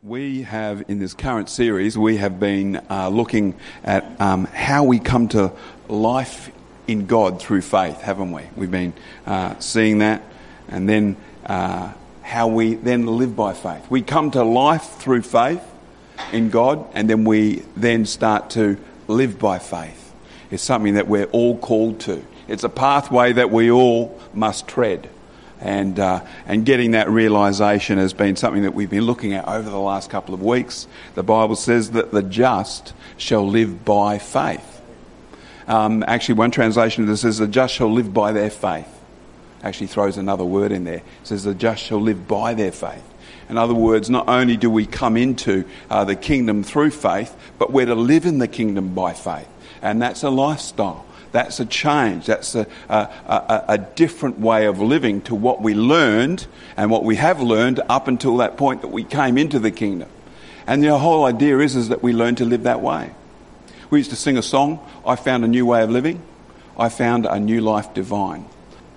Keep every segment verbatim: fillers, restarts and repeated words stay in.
We have, in this current series, we have been uh, looking at um, how we come to life in God through faith, haven't we? We've been uh, seeing that, and then uh, how we then live by faith. We come to life through faith in God, and then we then start to live by faith. It's something that we're all called to. It's a pathway that we all must tread. And uh, and getting that realisation has been something that we've been looking at over the last couple of weeks. The Bible says that the just shall live by faith. Um, actually, one translation of this says the just shall live by their faith. Actually throws another word in there. It says the just shall live by their faith. In other words, not only do we come into uh, the kingdom through faith, but we're to live in the kingdom by faith. And that's a lifestyle. That's a change. That's a, a, a, a different way of living to what we learned and what we have learned up until that point that we came into the kingdom. And the whole idea is, is that we learn to live that way. We used to sing a song, I found a new way of living. I found a new life divine.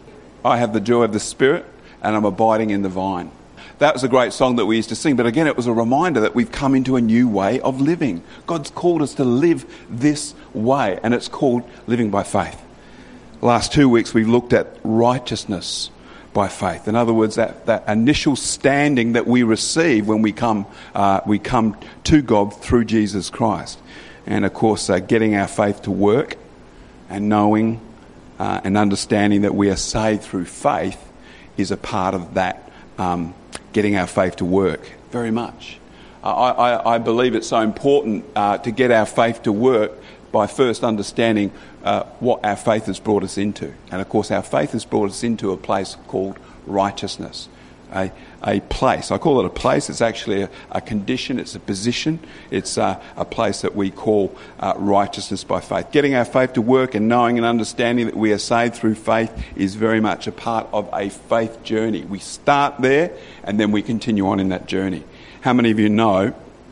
I have the joy of the Spirit and I'm abiding in the vine. That was a great song that we used to sing, but again, it was a reminder that we've come into a new way of living. God's called us to live this way, and it's called living by faith. Last two weeks, we've looked at righteousness by faith. In other words, that, that initial standing that we receive when we come, uh, we come to God through Jesus Christ. And of course, uh, getting our faith to work and knowing uh, and understanding that we are saved through faith is a part of that. Um, getting our faith to work very much. Uh, I, I believe it's so important uh, to get our faith to work by first understanding uh, what our faith has brought us into. And of course our faith has brought us into a place called righteousness. A, a place, I call it a place, it's actually a, a condition, it's a position, it's uh, a place that we call uh, righteousness by faith. Getting our faith to work and knowing and understanding that we are saved through faith is very much a part of a faith journey. We start there and then we continue on in that journey. How many of you know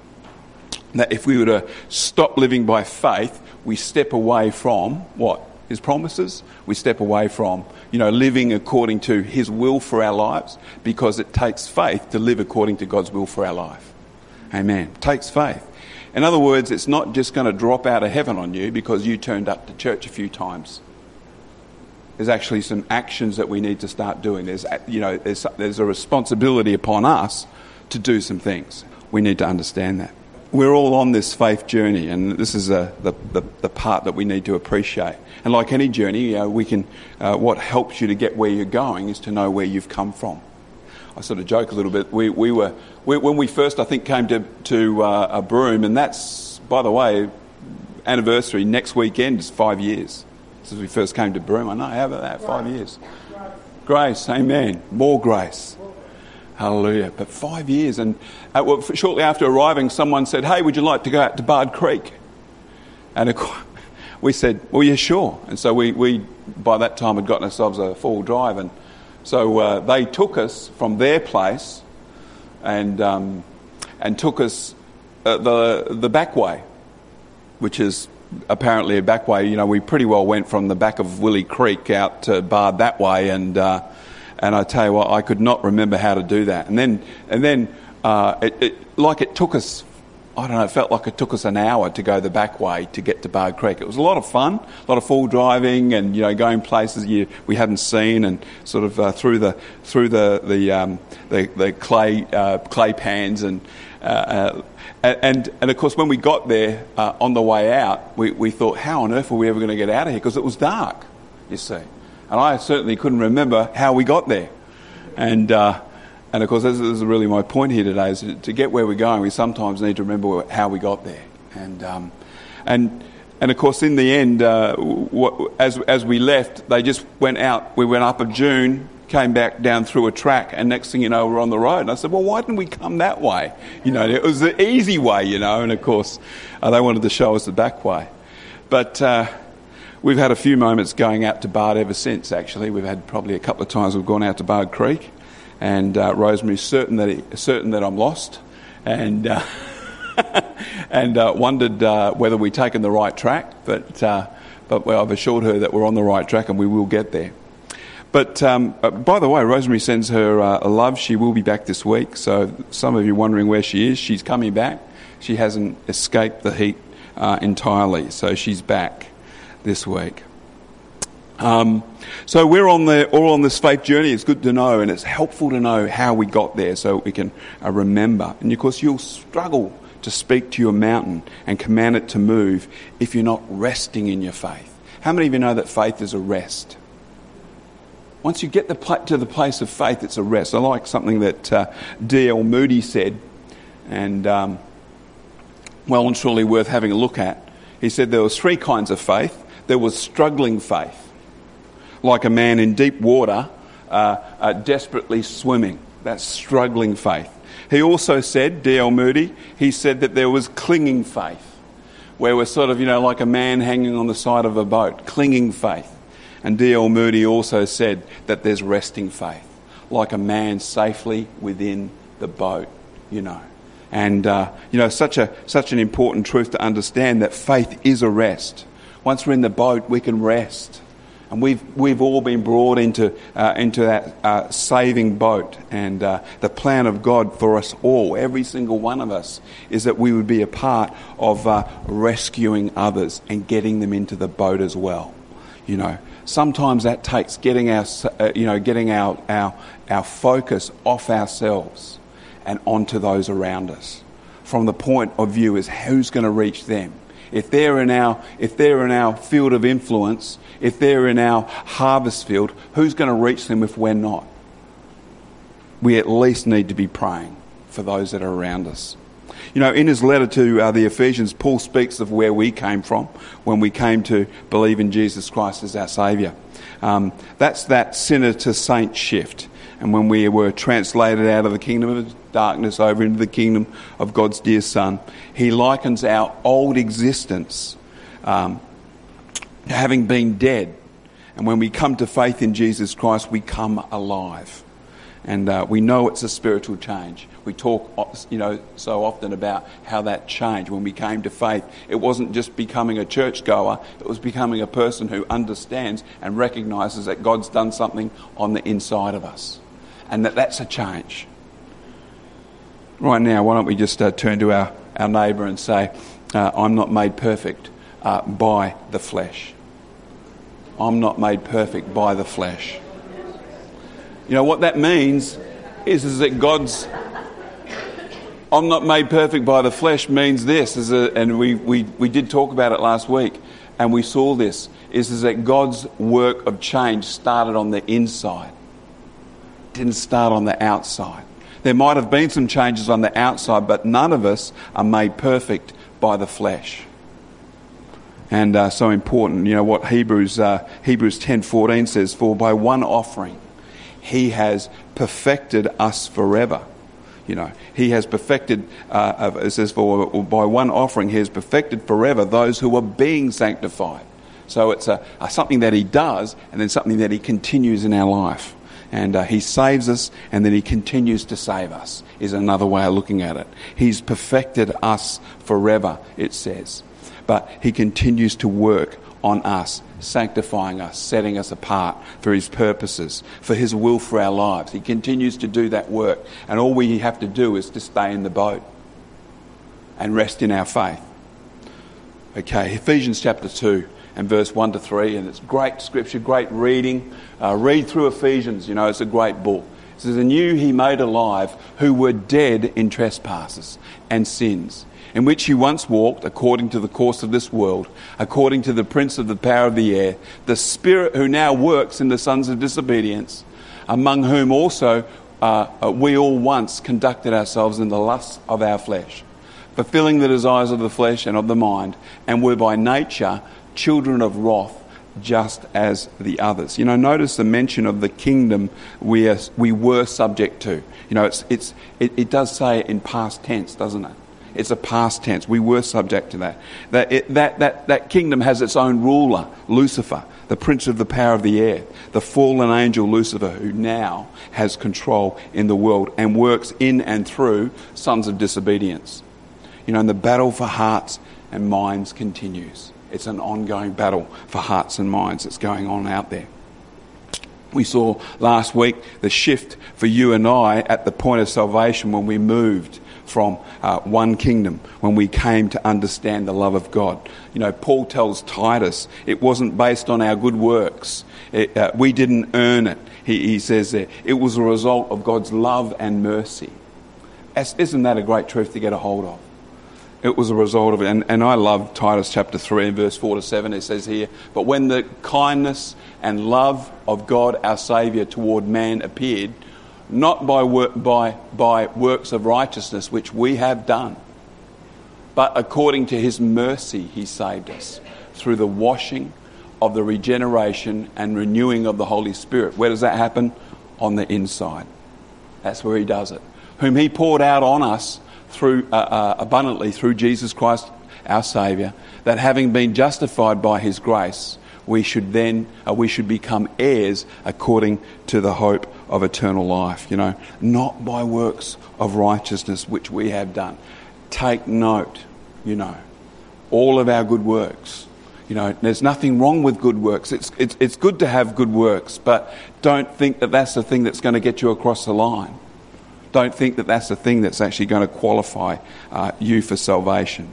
that if we were to stop living by faith, we step away from what? His promises? We step away from, you know, living according to His will for our lives, because it takes faith to live according to God's will for our life. Amen. It takes faith. In other words, it's not just going to drop out of heaven on you because you turned up to church a few times. There's actually some actions that we need to start doing. There's, you know, there's, there's a responsibility upon us to do some things. We need to understand that. We're all on this faith journey, and this is a, the, the, the part that we need to appreciate. And like any journey, you know, we can. Uh, what helps you to get where you're going is to know where you've come from. I sort of joke a little bit. We we were we, when we first, I think, came to to uh, a Broome, and that's, by the way, anniversary next weekend is five years since we first came to Broome. I know, how about that? Five years. Grace, amen. More grace. Hallelujah. But five years. And uh, well, shortly after arriving, someone said, hey, would you like to go out to Bard Creek? And of course, we said, well, yeah, sure. And so we, we by that time, had gotten ourselves a four-wheel drive. And so uh, they took us from their place and um, and took us uh, the the back way, which is apparently a back way. You know, we pretty well went from the back of Willie Creek out to Bard that way, and uh, and I tell you what, I could not remember how to do that. And then and then uh, it, it like it took us. I don't know, it felt like it took us an hour to go the back way to get to Bard Creek. It was a lot of fun, a lot of full driving and, you know, going places you, we hadn't seen, and sort of uh, through the through the the um, the, the clay uh, clay pans and, uh, uh, and and of course when we got there uh, on the way out, we, we thought, how on earth were we ever going to get out of here? Because it was dark, you see, and I certainly couldn't remember how we got there, and. Uh, And of course, this is really my point here today: is to get where we're going, we sometimes need to remember how we got there. And um, and and of course, in the end, uh, what, as as we left, they just went out. We went up a dune, came back down through a track, and next thing you know, we're on the road. And I said, "Well, why didn't we come that way? You know, it was the easy way, you know." And of course, uh, they wanted to show us the back way. But uh, we've had a few moments going out to Bard ever since. Actually, we've had probably a couple of times we've gone out to Bard Creek. And uh, Rosemary's certain that he, certain that I'm lost, and uh, and uh, wondered uh, whether we'd taken the right track. But uh, but well, I've assured her that we're on the right track and we will get there. But um, uh, by the way, Rosemary sends her uh, love. She will be back this week. So some of you wondering where she is, she's coming back. She hasn't escaped the heat uh, entirely, so she's back this week. Um, so we're on the all on this faith journey. It's good to know, and it's helpful to know how we got there, so we can uh, remember. And of course, you'll struggle to speak to your mountain and command it to move if you're not resting in your faith. How many of you know that faith is a rest? Once you get the pl- to the place of faith, it's a rest. I like something that uh, D L Moody said, and um, well and truly worth having a look at. He said there was three kinds of faith. There was struggling faith, like a man in deep water, uh, uh, desperately swimming. That's struggling faith. He also said, D L Moody, he said that there was clinging faith, where we're sort of, you know, like a man hanging on the side of a boat, clinging faith. And D L Moody also said that there's resting faith, like a man safely within the boat, you know. And, uh, you know, such a such an important truth to understand, that faith is a rest. Once we're in the boat, we can rest. And we've we've all been brought into uh, into that uh, saving boat. And uh, the plan of God for us all, every single one of us, is that we would be a part of uh, rescuing others and getting them into the boat as well. You know, sometimes that takes getting our uh, you know getting our our our focus off ourselves and onto those around us. From the point of view is who's going to reach them. If they're in our if they're in our field of influence, if they're in our harvest field, who's going to reach them if we're not? We at least need to be praying for those that are around us. You know, in his letter to uh, the Ephesians, Paul speaks of where we came from when we came to believe in Jesus Christ as our Saviour. Um, that's that sinner to saint shift. And when we were translated out of the kingdom of darkness over into the kingdom of God's dear Son, he likens our old existence um, having been dead. And when we come to faith in Jesus Christ, we come alive. And uh, we know it's a spiritual change. We talk, you know, so often about how that changed. When we came to faith, it wasn't just becoming a churchgoer, it was becoming a person who understands and recognises that God's done something on the inside of us. And that that's a change. Right now, why don't we just uh, turn to our, our neighbour and say, uh, I'm not made perfect uh, by the flesh. I'm not made perfect by the flesh. You know, what that means is, is that God's... I'm not made perfect by the flesh means this, is a, and we, we, we did talk about it last week, and we saw this, is, is that God's work of change started on the inside. It didn't start on the outside. There might have been some changes on the outside, but none of us are made perfect by the flesh. And uh, so important, you know what Hebrews uh, Hebrews ten fourteen says, for by one offering he has perfected us forever. You know, he has perfected, uh, it says, for by one offering he has perfected forever those who are being sanctified. So it's a, a something that he does, and then something that he continues in our life. And uh, he saves us, and then he continues to save us, is another way of looking at it. He's perfected us forever, it says. But he continues to work on us, sanctifying us, setting us apart for his purposes, for his will for our lives. He continues to do that work, and all we have to do is to stay in the boat and rest in our faith. Okay, Ephesians chapter two and verse one to three, and it's great scripture, great reading. Uh, read through Ephesians, you know, it's a great book. It says, and you he made alive who were dead in trespasses and sins, in which you once walked according to the course of this world, according to the prince of the power of the air, the spirit who now works in the sons of disobedience, among whom also uh, uh, we all once conducted ourselves in the lusts of our flesh, fulfilling the desires of the flesh and of the mind, and were by nature children of wrath, just as the others. You know, notice the mention of the kingdom we are, we were subject to. You know, it's it's it, it does say it in past tense, doesn't it? It's a past tense. We were subject to that. That it, that that that kingdom has its own ruler, Lucifer, the prince of the power of the air, the fallen angel Lucifer, who now has control in the world and works in and through sons of disobedience. You know, and the battle for hearts and minds continues. It's an ongoing battle for hearts and minds that's going on out there. We saw last week the shift for you and I at the point of salvation when we moved from uh, one kingdom, when we came to understand the love of God. You know, Paul tells Titus it wasn't based on our good works. It, uh, we didn't earn it. He, he says there, it was a result of God's love and mercy. As, isn't that a great truth to get a hold of? It was a result of it. And, and I love Titus chapter three and verse four to seven. It says here, but when the kindness and love of God our Saviour toward man appeared, not by, work, by, by works of righteousness which we have done, but according to his mercy he saved us through the washing of the regeneration and renewing of the Holy Spirit. Where does that happen? On the inside. That's where he does it. Whom he poured out on us through uh, uh, abundantly through Jesus Christ our Saviour, that having been justified by his grace, we should then uh, we should become heirs according to the hope of eternal life. You know, not by works of righteousness which we have done. Take note, you know, all of our good works. You know, there's nothing wrong with good works. It's it's it's good to have good works, but don't think that that's the thing that's going to get you across the line. Don't think that that's the thing that's actually going to qualify uh, you for salvation.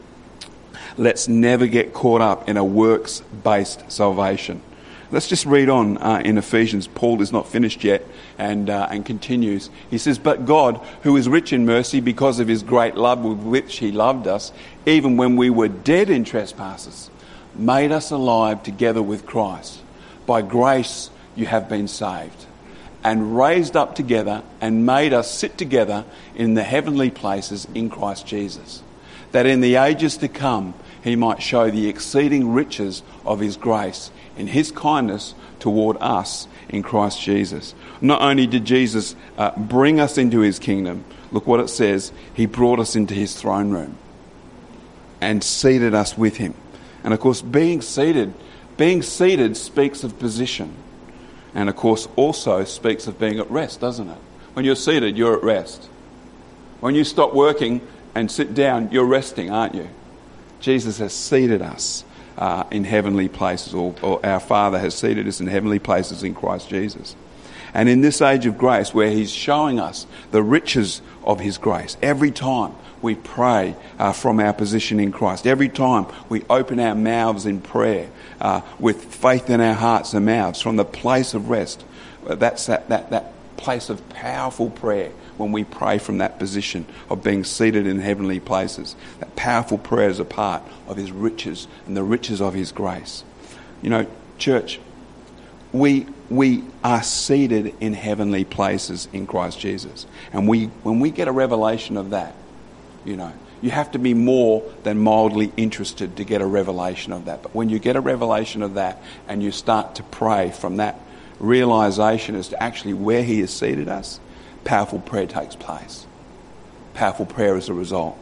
Let's never get caught up in a works-based salvation. Let's just read on uh, in Ephesians. Paul is not finished yet and uh, and continues. He says, but God, who is rich in mercy because of his great love with which he loved us, even when we were dead in trespasses, made us alive together with Christ. By grace you have been saved, and raised up together and made us sit together in the heavenly places in Christ Jesus, that in the ages to come he might show the exceeding riches of his grace in his kindness toward us in Christ Jesus. Not only did Jesus uh, bring us into his kingdom, look what it says, he brought us into his throne room and seated us with him. And of course, being seated, being seated speaks of position. And of course also speaks of being at rest, doesn't it? When you're seated, you're at rest. When you stop working and sit down, you're resting, aren't you? Jesus has seated us uh, in heavenly places, or, or our Father has seated us in heavenly places in Christ Jesus. And in this age of grace, where he's showing us the riches of his grace, every time we pray uh, from our position in Christ, every time we open our mouths in prayer uh, with faith in our hearts and mouths from the place of rest, that's that, that, that place of powerful prayer when we pray from that position of being seated in heavenly places. That powerful prayer is a part of his riches and the riches of his grace. You know, church, we we are seated in heavenly places in Christ Jesus. And we when we get a revelation of that, you know, you have to be more than mildly interested to get a revelation of that. But when you get a revelation of that and you start to pray from that realization as to actually where he has seated us, powerful prayer takes place. Powerful prayer is a result.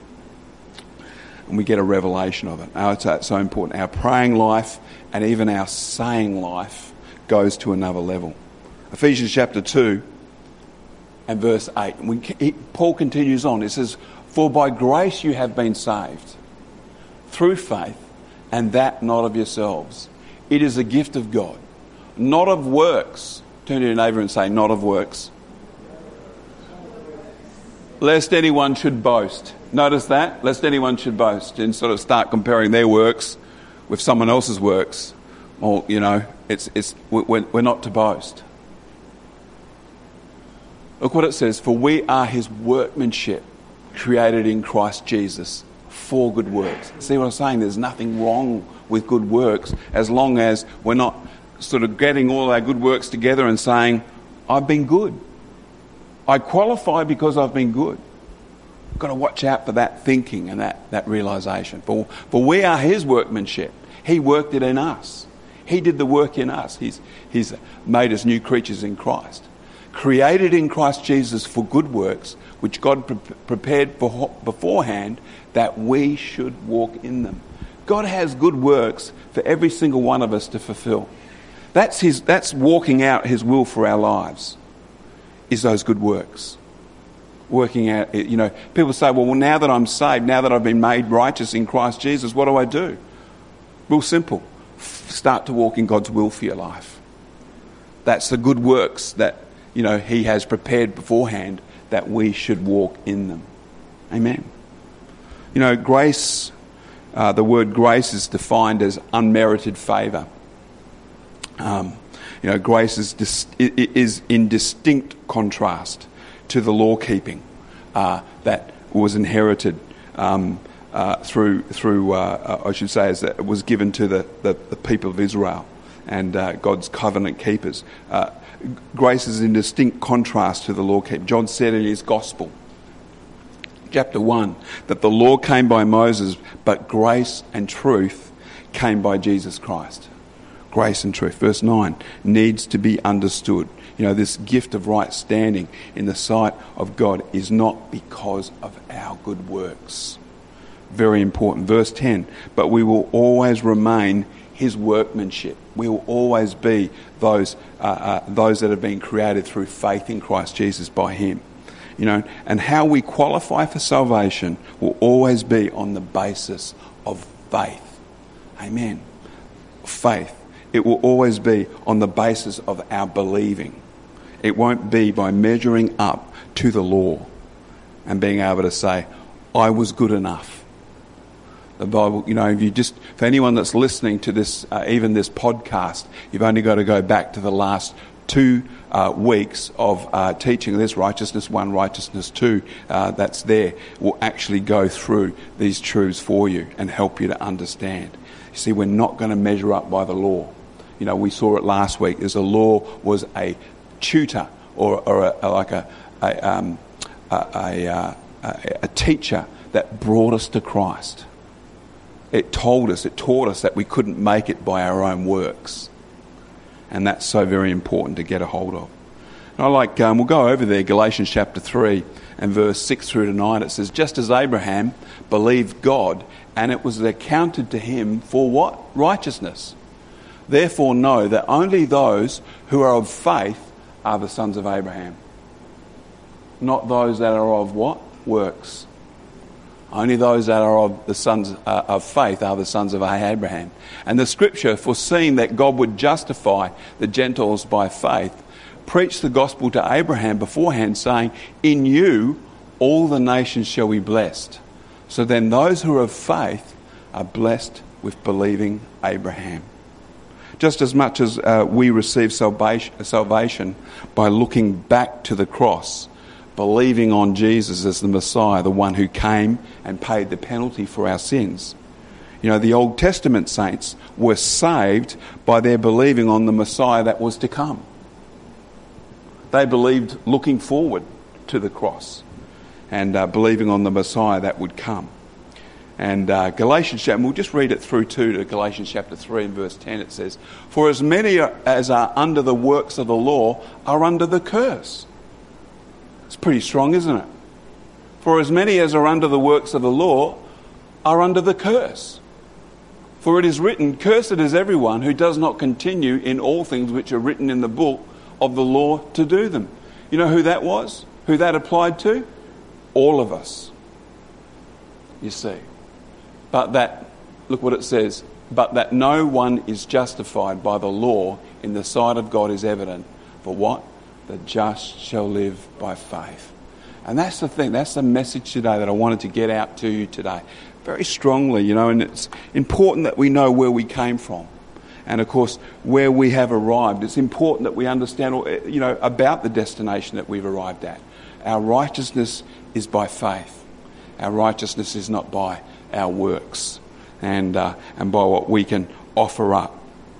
And we get a revelation of it. Now, it's so important. Our praying life and even our saying life goes to another level. Ephesians chapter two and verse eight. And we, he, Paul continues on. It says, for by grace you have been saved, through faith, and that not of yourselves. It is a gift of God, not of works. Turn to your neighbour and say, not of works. Lest anyone should boast. Notice that? Lest anyone should boast and sort of start comparing their works with someone else's works. Well, you know, it's it's we're, we're not to boast. Look what it says. For we are his workmanship, created in Christ Jesus for good works. See what I'm saying? There's nothing wrong with good works as long as we're not sort of getting all our good works together and saying, I've been good. I qualify because I've been good. We've got to watch out for that thinking and that, that realisation. For, for we are his workmanship. He worked it in us. He did the work in us. He's, he's made us new creatures in Christ. Created in Christ Jesus for good works, which God pre- prepared for, beforehand that we should walk in them. God has good works for every single one of us to fulfill. That's his. That's walking out his will for our lives, is those good works. Working out, you know, people say, well, well, now that I'm saved, now that I've been made righteous in Christ Jesus, what do I do? Real simple. Start to walk in God's will for your life. That's the good works that, you know, he has prepared beforehand that we should walk in them. Amen. You know, grace, uh, the word grace is defined as unmerited favour. Um, you know, grace is dis- is in distinct contrast to the law keeping uh, that was inherited um, uh, through through uh, I should say, as it was given to the, the, the people of Israel and uh, God's covenant keepers. Uh, grace is in distinct contrast to the law keeping. John said in his gospel, chapter one, that the law came by Moses, but grace and truth came by Jesus Christ. Grace and truth. Verse nine needs to be understood. You know, this gift of right standing in the sight of God is not because of our good works. Very important. Verse ten, but we will always remain his workmanship. We will always be those uh, uh, those that have been created through faith in Christ Jesus by him. You know, and how we qualify for salvation will always be on the basis of faith. Amen. Faith. It will always be on the basis of our believing. It won't be by measuring up to the law and being able to say, I was good enough. The Bible, you know, if you just, for anyone that's listening to this, uh, even this podcast, you've only got to go back to the last two uh, weeks of uh, teaching this righteousness one, righteousness two, uh, that's there, will actually go through these truths for you and help you to understand. You see, we're not going to measure up by the law. You know, we saw it last week, as the law was a tutor or, or a, a, like a a, um, a, a, a a teacher that brought us to Christ. It told us, it taught us that we couldn't make it by our own works. And that's so very important to get a hold of. And I like, um, we'll go over there, Galatians chapter three and verse six through to nine. It says, just as Abraham believed God, and it was accounted to him for what? Righteousness. Therefore know that only those who are of faith are the sons of Abraham. Not those that are of what? Works. Only those that are of the sons uh, of faith are the sons of Abraham. And the scripture, foreseeing that God would justify the Gentiles by faith, preached the gospel to Abraham beforehand, saying, in you all the nations shall be blessed. So then those who are of faith are blessed with believing Abraham. Just as much as uh, we receive salvation, salvation by looking back to the cross, believing on Jesus as the Messiah, the one who came and paid the penalty for our sins. You know, the Old Testament saints were saved by their believing on the Messiah that was to come. They believed looking forward to the cross and uh, believing on the Messiah that would come. And uh, Galatians chapter, we'll just read it through too to Galatians chapter three and verse ten. It says, for as many as are under the works of the law are under the curse. It's pretty strong, isn't it? For as many as are under the works of the law are under the curse. For it is written, cursed is everyone who does not continue in all things which are written in the book of the law to do them. You know who that was? Who that applied to? All of us. You see. But that, look what it says, but that no one is justified by the law in the sight of God is evident. For what? The just shall live by faith. And that's the thing, that's the message today that I wanted to get out to you today. Very strongly, you know, and it's important that we know where we came from. And of course, where we have arrived. It's important that we understand, you know, about the destination that we've arrived at. Our righteousness is by faith. Our righteousness is not by our works and uh, and by what we can offer up.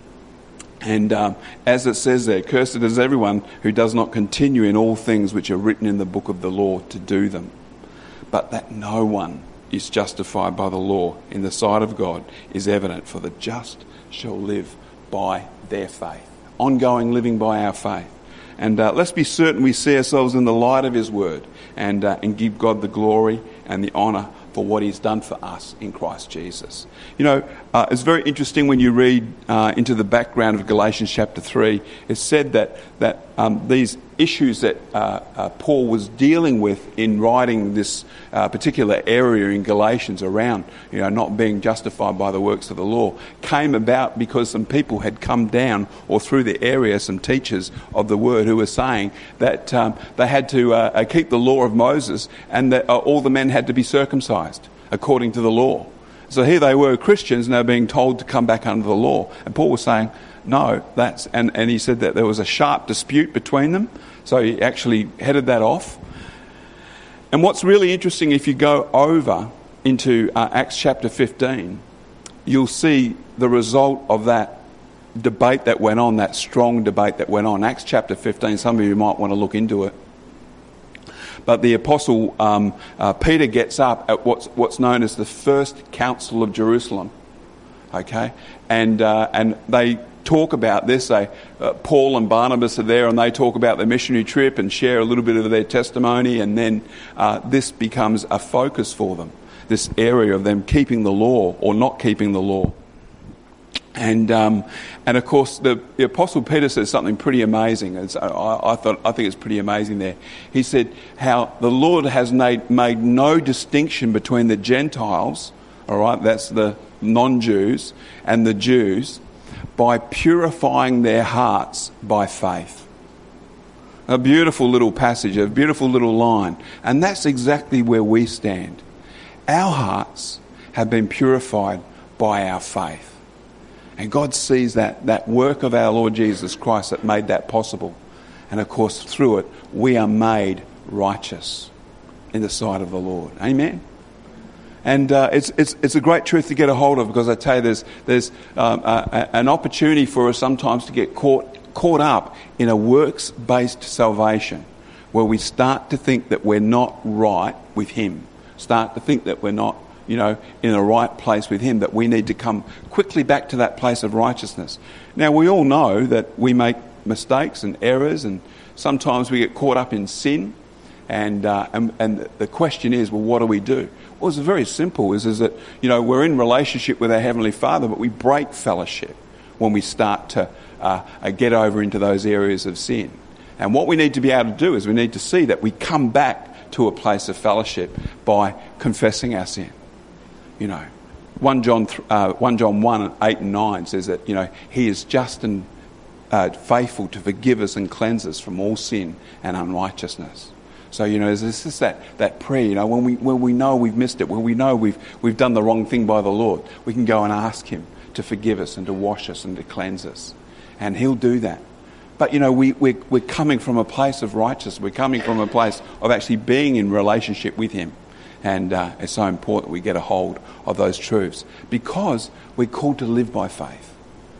And um, as it says there, cursed is everyone who does not continue in all things which are written in the book of the law to do them. But that no one is justified by the law in the sight of God is evident, for the just shall live by their faith. Ongoing living by our faith. And uh, let's be certain we see ourselves in the light of his word and, uh, and give God the glory and the honour for what he's done for us in Christ Jesus. You know, uh, it's very interesting when you read uh, into the background of Galatians chapter three. It's said that that um, these issues that uh, uh, Paul was dealing with in writing this uh, particular area in Galatians around, you know, not being justified by the works of the law, came about because some people had come down, or through the area, some teachers of the word who were saying that um, they had to uh, keep the law of Moses, and that uh, all the men had to be circumcised according to the law. So here they were, Christians, and they were being told to come back under the law. And Paul was saying, no, that's... And, and he said that there was a sharp dispute between them. So he actually headed that off. And what's really interesting, if you go over into uh, Acts chapter fifteen, you'll see the result of that debate that went on, that strong debate that went on. Acts chapter fifteen, some of you might want to look into it. But the apostle um, uh, Peter gets up at what's what's known as the First Council of Jerusalem, okay, and uh, and they talk about this. They, uh, Paul and Barnabas are there, and they talk about the missionary trip and share a little bit of their testimony, and then uh, this becomes a focus for them. This area of them keeping the law or not keeping the law. And um, and of course, the, the Apostle Peter says something pretty amazing. It's, I, I thought I think it's pretty amazing there. He said how the Lord has made, made no distinction between the Gentiles, all right, that's the non-Jews, and the Jews, by purifying their hearts by faith. A beautiful little passage, a beautiful little line, and that's exactly where we stand. Our hearts have been purified by our faith. And God sees that, that work of our Lord Jesus Christ that made that possible. And of course, through it, we are made righteous in the sight of the Lord. Amen? And uh, it's, it's, it's a great truth to get a hold of, because I tell you, there's, there's um, a, an opportunity for us sometimes to get caught, caught up in a works-based salvation, where we start to think that we're not right with Him. Start to think that we're not, you know, in a right place with Him, that we need to come quickly back to that place of righteousness. Now, we all know that we make mistakes and errors, and sometimes we get caught up in sin, and uh, and, and the question is, well, what do we do? Well, it's very simple, is, is that, you know, we're in relationship with our Heavenly Father, but we break fellowship when we start to uh, get over into those areas of sin. And what we need to be able to do is we need to see that we come back to a place of fellowship by confessing our sin. You know, First John uh, First John one, eight and nine says that, you know, He is just and uh, faithful to forgive us and cleanse us from all sin and unrighteousness. So, you know, there's just that, that prayer, you know, when we when we know we've missed it, when we know we've we've done the wrong thing by the Lord, we can go and ask Him to forgive us and to wash us and to cleanse us. And He'll do that. But, you know, we, we're, we're coming from a place of righteousness. We're coming from a place of actually being in relationship with Him. And uh, it's so important we get a hold of those truths, because we're called to live by faith.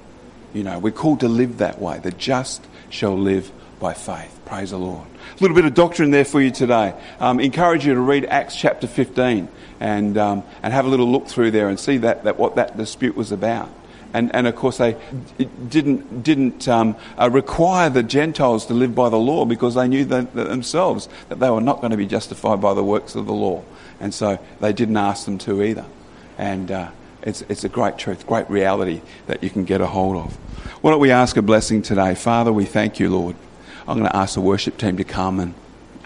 You know, we're called to live that way. The just shall live by faith. Praise the Lord. A little bit of doctrine there for you today. Um, encourage you to read Acts chapter fifteen and um, and have a little look through there and see that, that what that dispute was about. And and of course they didn't didn't um, uh, require the Gentiles to live by the law, because they knew that, that themselves that they were not going to be justified by the works of the law, and so they didn't ask them to either. And uh, it's it's a great truth, great reality that you can get a hold of. Why don't we ask a blessing today? Father, we thank you, Lord. I'm going to ask the worship team to come, and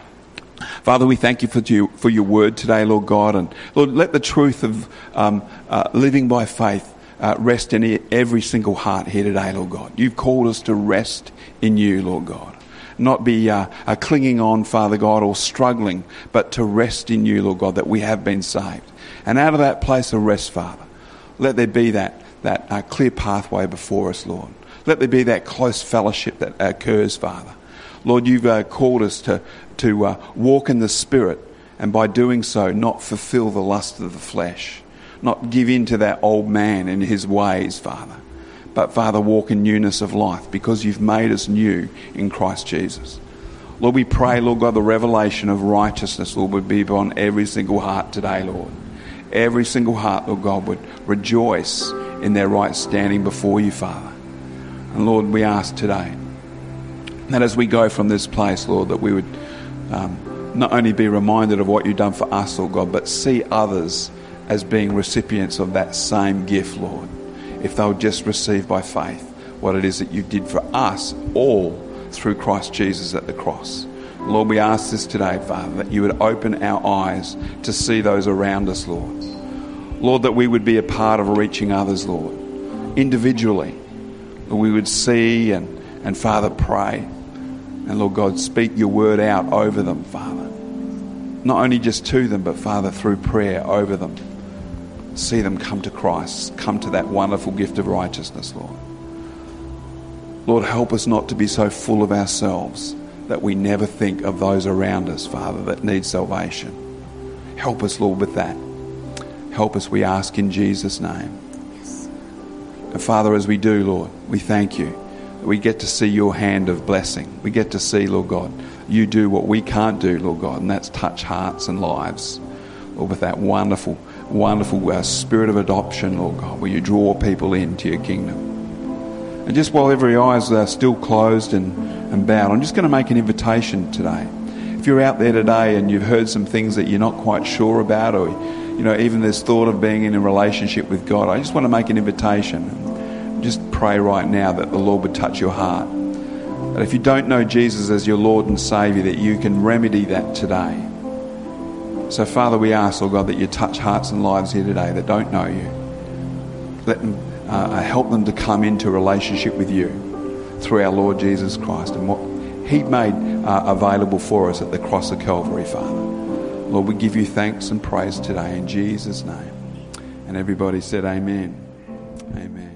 Father, we thank you for you, for your word today, Lord God, and Lord, let the truth of um, uh, living by faith Uh, rest in every single heart here today, Lord God. You've called us to rest in you, Lord God. Not be uh, uh, clinging on, Father God, or struggling, but to rest in you, Lord God, that we have been saved. And out of that place of rest, Father, let there be that, that uh, clear pathway before us, Lord. Let there be that close fellowship that occurs, Father. Lord, you've uh, called us to, to uh, walk in the Spirit, and by doing so, not fulfill the lust of the flesh. Not give in to that old man and his ways, Father. But, Father, walk in newness of life, because you've made us new in Christ Jesus. Lord, we pray, Lord God, the revelation of righteousness, Lord, would be upon every single heart today, Lord. Every single heart, Lord God, would rejoice in their right standing before you, Father. And, Lord, we ask today that as we go from this place, Lord, that we would um, not only be reminded of what you've done for us, Lord God, but see others as being recipients of that same gift, Lord, if they'll just receive by faith what it is that you did for us all through Christ Jesus at the cross. Lord, we ask this today, Father, that you would open our eyes to see those around us, Lord. Lord, that we would be a part of reaching others, Lord, individually. That we would see and, and Father, pray. And Lord God, speak your word out over them, Father. Not only just to them, but Father, through prayer over them. See them come to Christ, come to that wonderful gift of righteousness, Lord. Lord, help us not to be so full of ourselves that we never think of those around us, Father, that need salvation. Help us, Lord, with that. Help us, we ask in Jesus' name. And Father, as we do, Lord, we thank you that we get to see your hand of blessing. We get to see, Lord God, you do what we can't do, Lord God, and that's touch hearts and lives. Lord, with that wonderful, wonderful uh, spirit of adoption, Lord God, where you draw people into your kingdom. And just while every eye is uh, still closed and, and bowed, I'm just going to make an invitation today. If you're out there today and you've heard some things that you're not quite sure about, or you know, even this thought of being in a relationship with God, I just want to make an invitation. And just pray right now that the Lord would touch your heart. That if you don't know Jesus as your Lord and Saviour, that you can remedy that today. So Father, we ask, Lord God, that you touch hearts and lives here today that don't know you. Let them uh, help them to come into a relationship with you through our Lord Jesus Christ and what he made uh, available for us at the cross of Calvary, Father. Lord, we give you thanks and praise today in Jesus' name. And everybody said amen. Amen.